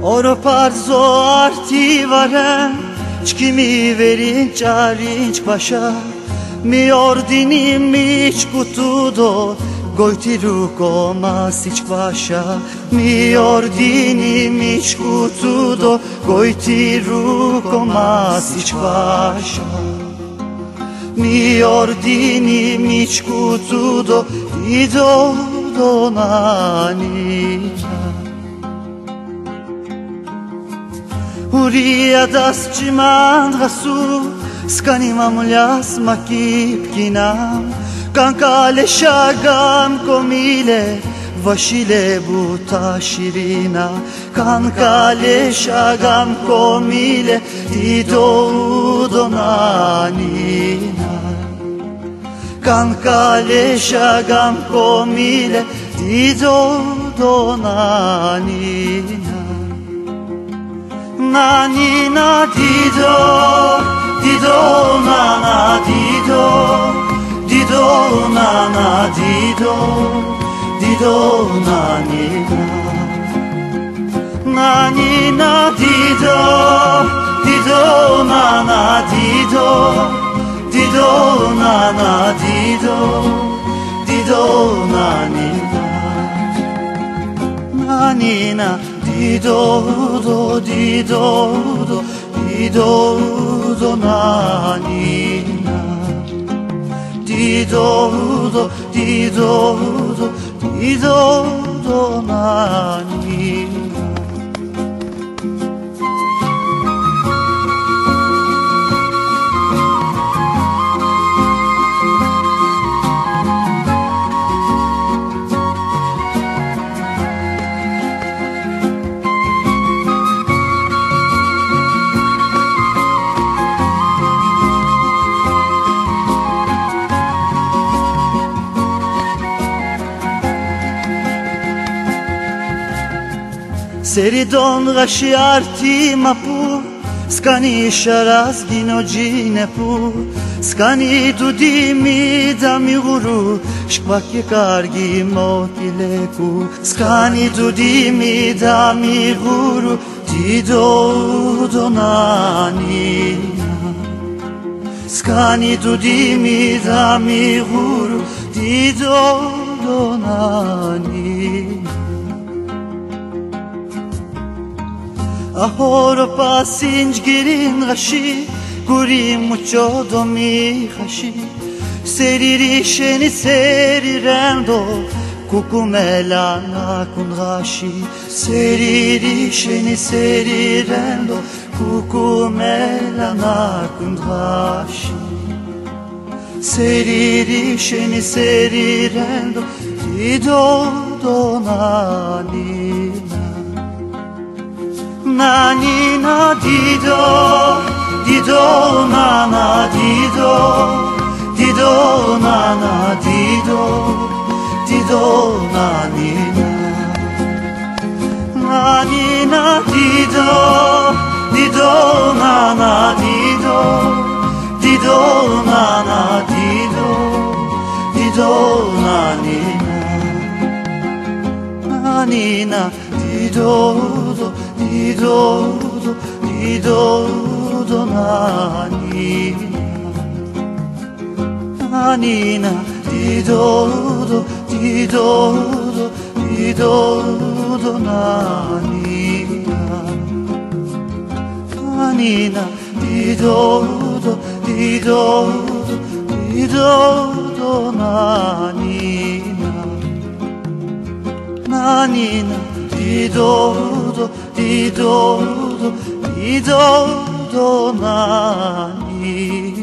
Oro parzo arti varen, çkimi verin çarinç paşa. Mi ordini mi çkutudo, gojtiru komasić vaša. Mi ordini mi čkutudo, gojtiru komasić vaša. Mi ordini mi čkutudo, ido do nanina. Urija das čimand gasu, skanimam ljas makipkinam. Kankale şagam komile, vaşile buta şirina. Kankale şagam komile, dido donanina. Kankale şagam komile, dido donanina. Nanina dido, dido nana dido. Dido nana dido, dido nanina. Nanina dido, dido nana dido. Dido nana dido, dido nanina. Nanina dido do, dido do, dido do nanina. Dido do, dido do, dido do nanina. Seridon gashi arti mapu, skani sharaz ginojine pu. Skani dudimi dami guru, shkvakye kargi motileku. Skani dudimi dami guru, dido donanina. Skani dudimi dami guru, dido donanina. Ahoro pasinj girin gashi, guri mucho domi gashi. Seriri sheni serirendo, kukumelana kun gashi. Seriri sheni serirendo, kukumelana kun gashi. Seriri sheni serirendo, dido donanina. Nanina dido, dido nana dido. Dido nana dido, dido nanina. Nanina dido, dido nana dido. Dido nana dido, dido nanina. Nanina dido do, dido do, dido do nanina. Nanina dido do, dido do, dido do nanina. Nanina dido do, dido do, dido do nanina. Nanina dido do, dido do, dido do nanina.